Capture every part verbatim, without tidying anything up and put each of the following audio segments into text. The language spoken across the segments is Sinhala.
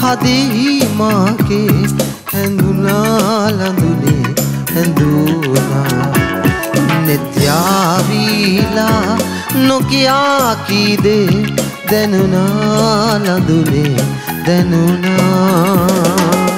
හදෙහි මාගේ හැඳුනා ලඳුනේ හැඳුනා නෙත්‍යාවිලා නොකියා කීදේ දැනුනා ලඳුනේ දැනුනා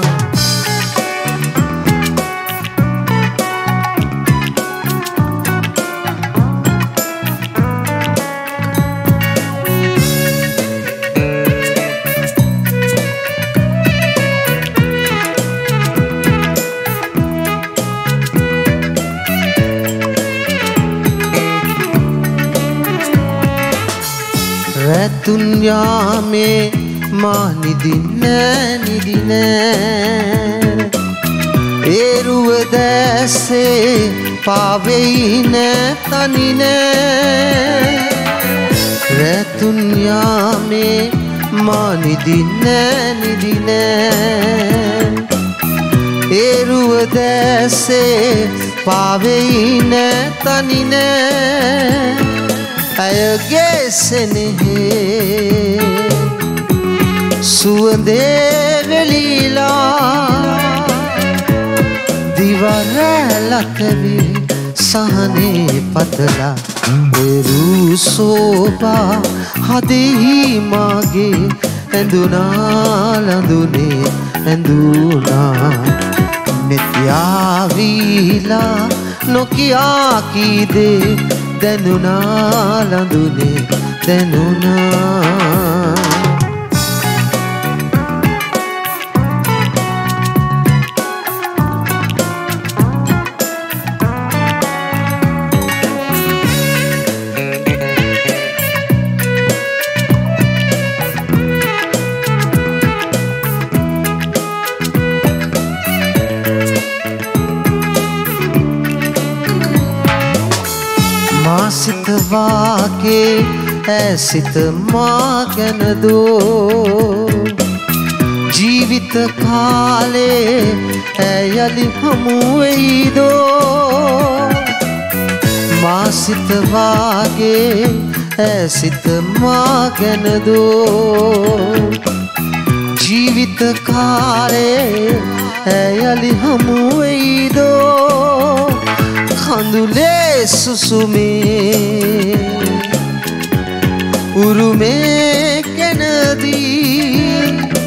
රැතුන් යාමේ මා නිදිනෑ නිදිනෑ ඒරුව දැසේ පාවෙයි නෑ තනි නෑ රැතුන් යාමේ මා නිදිනෑ නිදිනෑ ඒරුව දැසේ පාවෙයි නෑ තනි නෑ ඇයගේ සෙනෙහේ සුවඳේ වෙලීලා දිවරැලකවි සහනේ පතලා වෙරු සෝපා හදෙහි මාගේ ඇඳුනා ලඳුනේ ඇඳුනා නෙත්‍යාවිලා නොකියා කීදේ දැනුනා ලඳුනේ දැනුනා සිත වාගේ ඇසිත මා ගැනදෝ ජීවිත කාලේ ඇයලි හමුවෙයිදෝ මා සිත වාගේ ඇසිත මා ගැනදෝ ජීවිත කාලේ ඇයලි හමුවෙයිදෝ කඳුලේ සුසුමේ උරුමේ කැනදී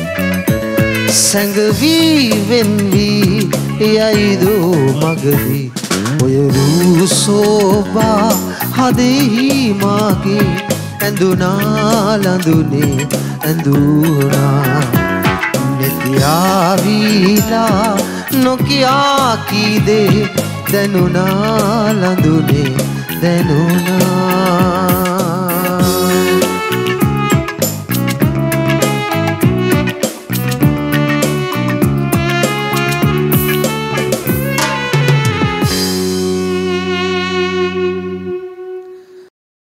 සැඟවී වෙන්වී යයිදෝ මගදී ඔය රූ සෝබා හදෙහි මාගේ ඇඳුනා ලඳුනේ ඇඳුනා නෙත්‍යාවිලා නොකියා කීදේ දැනුනා ලඳුනේ දැනුනා